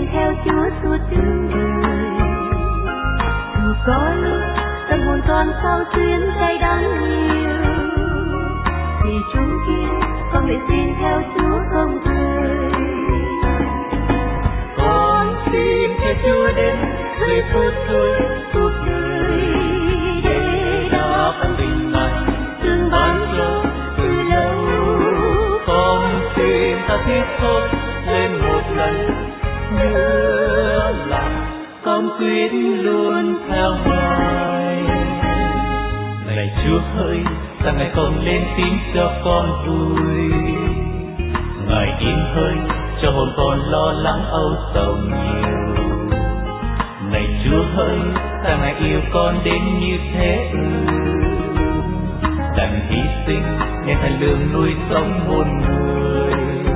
xin theo Chúa suốt đường đời. Dù có lúc tâm hồn con sao xuyến cay đắng nhiều, thì chúng kia con nguyện xin theo Chúa không rời. Con xin theo Chúa đến giây phút cuối cuộc đời, để đã phán tình Ngài thương ban cho từ lâu. Con xin ta thiết thốt lên một lần nữa là con quyết luôn theo Ngài. Này Chúa ơi, sao Ngài không lên tiếng cho con vui? Ngài im hơi cho hồn con lo lắng âu sầu nhiều. Này Chúa ơi, sao Ngài yêu con đến như thế đành hy sinh nên thành lương nuôi sống muôn người.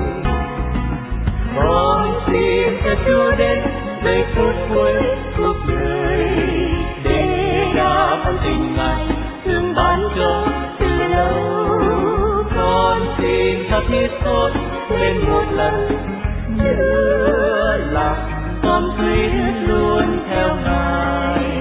Con xin cho Chúa đến giây phút cuối cuộc đời, để đã phán tình Ngài thương ban cho từ lâu. Con xin tha thiết thốt lên một lần nữa là con quyết luôn theo Ngài.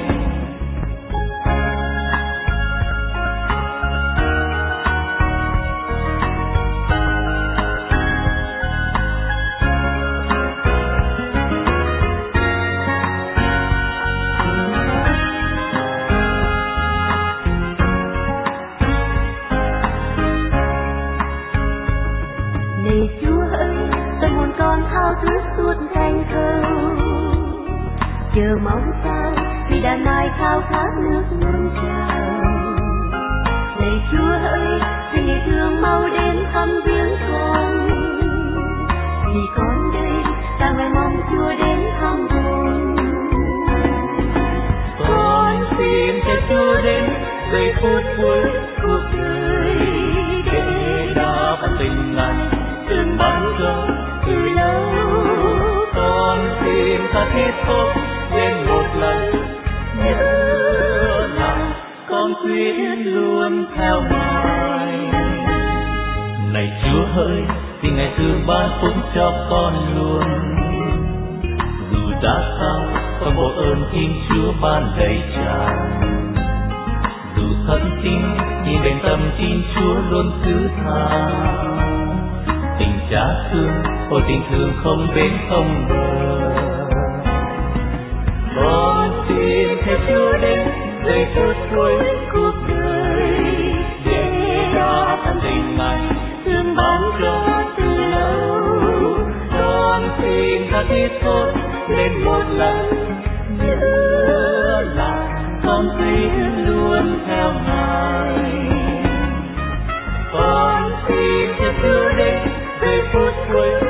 Này Chúa ơi, tâm hồn con thao thức suốt thành câu, chờ mong sao vì đàn nài khao khát nước muôn trào. Này Chúa ơi, xin Ngài thương mau đến thăm viếng con, vì con đây ta ngài mong Chúa đến thăm hồn. Con xin cho Chúa đến giây phút cuối cuộc đời, để đã phán tình Ngài thương ban cho từ lâu. Con xin tha thiết thốt lên một lần nữa là con quyết luôn theo Ngài. Này Chúa ơi, vì Ngài thương ban phúc cho con luôn. Dù ra sao, con bộ ơn Thiên Chúa ban đầy tràn. Dù thân tin, nhưng bên tâm Thiên Chúa luôn thứ tha. Tình Cha thương, ôi tình thương không bến không bờ. Con xin theo Chúa đến giây phút cuối cuộc đời, để đã phán tình Ngài thương ban cho từ lâu. Con xin tha thiết thốt lên một lần nữa là con quyết luôn theo Ngài. Con xin theo Chúa đến giây phút cuối